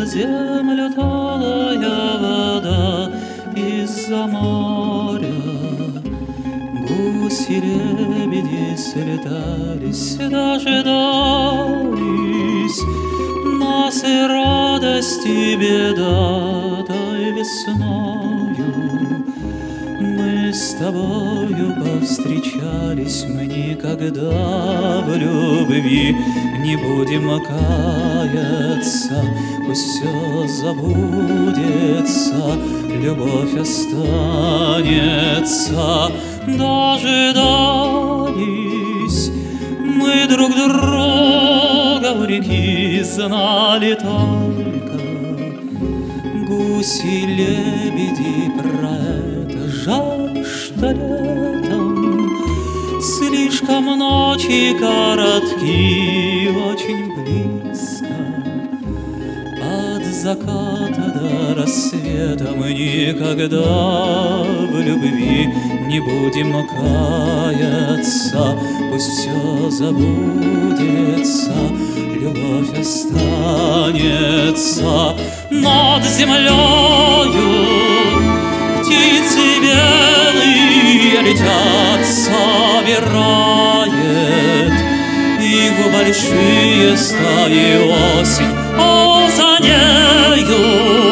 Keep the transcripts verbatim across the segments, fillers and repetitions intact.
землю талая вода из-за моря. Гуси, лебеди слетались, дожидались нас, и радость и беда той весною. Мы с тобою повстречались, мы никогда в любви не будем каяться. Пусть все забудется, любовь останется. Дожидались мы друг друга у реки, знали только гуси, лебеди про это. Жаль, что летом слишком ночи коротки, очень близко от заката до рассвета. Мы никогда в любви не будем каяться. Пусть все забудется, любовь останется. Над землею птицы белые летят, собирает их большие стаи осень. А за нею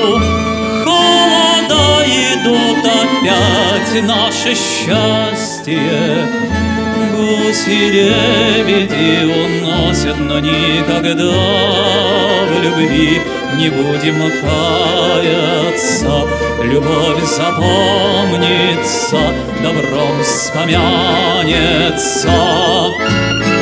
холода идут опять наше счастье. Гуси, лебеди уносят, но никогда в любви не будем каяться. Любовь запомнится, добром вспомянется.